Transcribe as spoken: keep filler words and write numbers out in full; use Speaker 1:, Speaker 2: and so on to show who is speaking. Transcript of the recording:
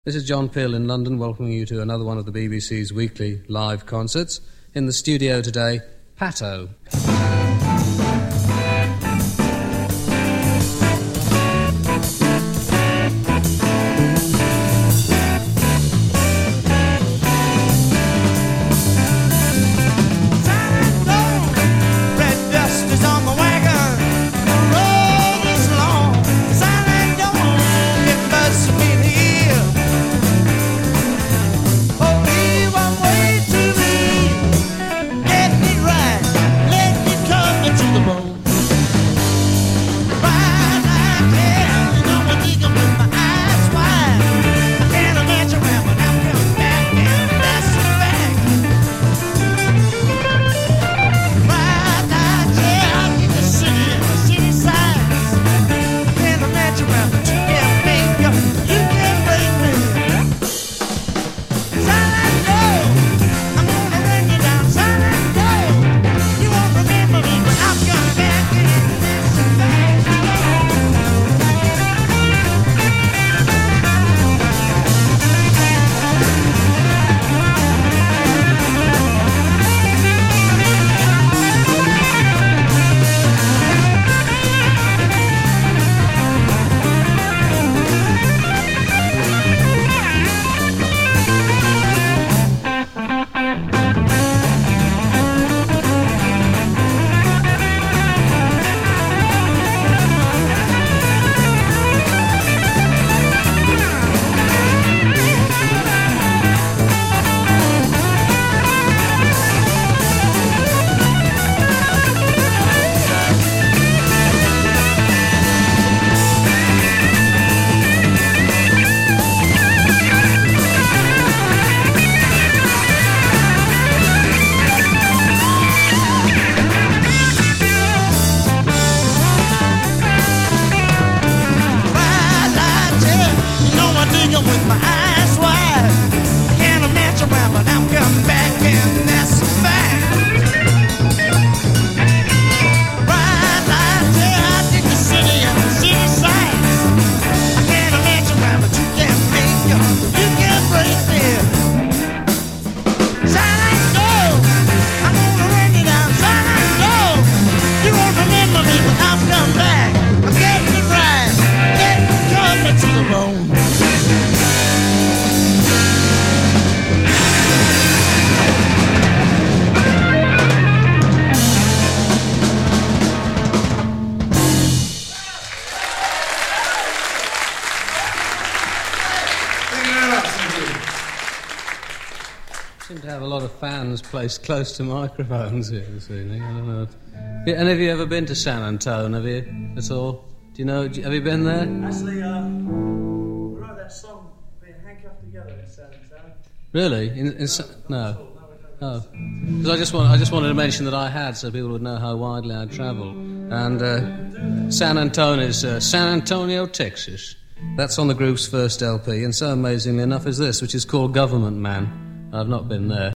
Speaker 1: This is John Peel in London, welcoming you to another one of the B B C's weekly live concerts. In the studio today, Pato.
Speaker 2: With my eyes wide, I can't imagine where, but I'm coming back, and that's a fact. Right, right there, I think the city and the city sights. I can't imagine where, but you can't make it, you can't break it. Silent go, I'm gonna run you down. Silent go, you won't remember me, but I'll come back. I'm getting it right, getting covered to the bone.
Speaker 1: Seem to have a lot of fans placed close to microphones here this evening. I don't know. Yeah, and have you ever been to San Antone? Have you at all? Do you know? Do you, have you been there?
Speaker 3: Actually, uh, we wrote that song being handcuffed together in San Antone.
Speaker 1: Really? In, in, no. no. Oh, because I just want I just wanted to mention that I had, so people would know how widely I travel. And uh, San Antone is uh, San Antonio, Texas. That's on the group's first L P, and so amazingly enough is this, which is called Government Man. I've not been there.